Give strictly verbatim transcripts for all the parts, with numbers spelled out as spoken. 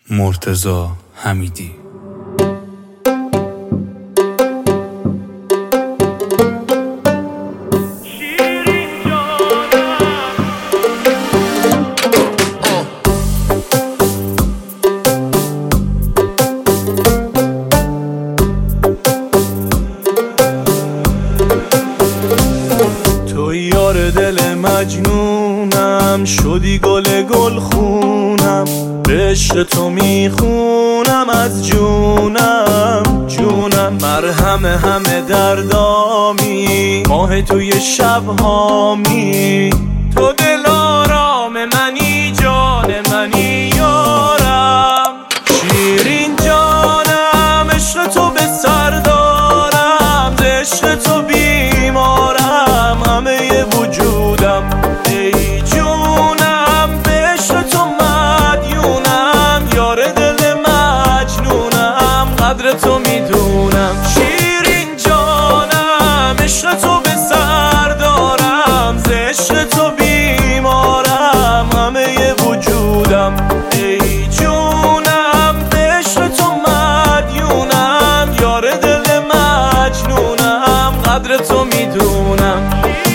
مرتضی حمیدی. تو یار دل مجنونم، شدی گل گل خونم، به عشق تو میخونم از جونم جونم. مرهم همه دردامی، ماه توی شب هامی، تو دل آرام منی، جان منی یارم. شیرین جانم، عشق تو به سر دارم، ز عشق تو بیمارم همه وجودم. ای جونم، به عشق تو مدیونم، یار دل مجنونم، قدر تو میدونم. شیرین جانم، عشق تو به سر دارم، ز عشق تو بیمارم همه وجودم. ای جونم، به عشق تو مدیونم، یار دل مجنونم، قدر تو میدونم.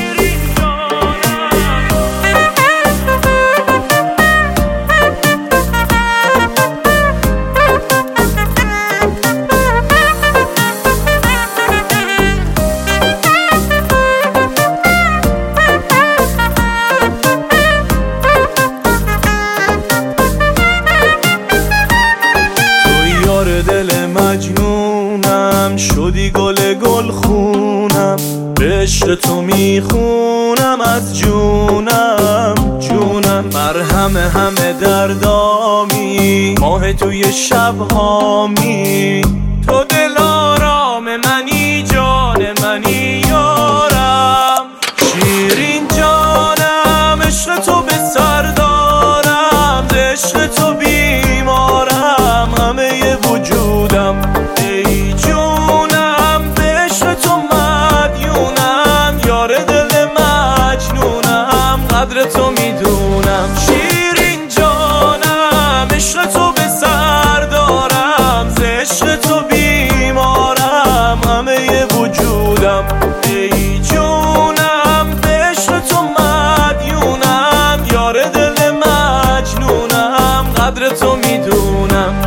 دل مجنونم، شدی گل گل خونم، به عشق تو میخونم از جونم جونم. مرهم همه دردامی، ماه توی شب هامی، تو دل آرام منی، جان منی یارم. شیرین جانم، عشق تو به سر دارم، ز عشق تو بیمارم همه وجودم. ای جونم، به عشق تو مدیونم، یار دل مجنونم، قدر تو میدونم. شیرین جانم، عشق تو به سر دارم، ز عشق تو بیمارم همه وجودم. ای جونم، به عشق تو مدیونم، یار دل مجنونم، قدر تو میدونم.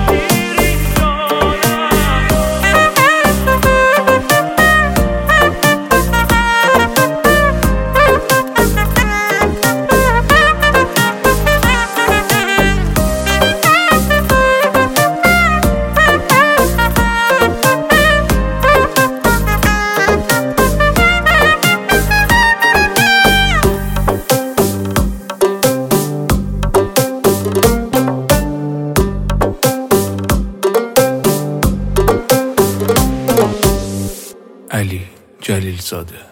علی جلیل زاده.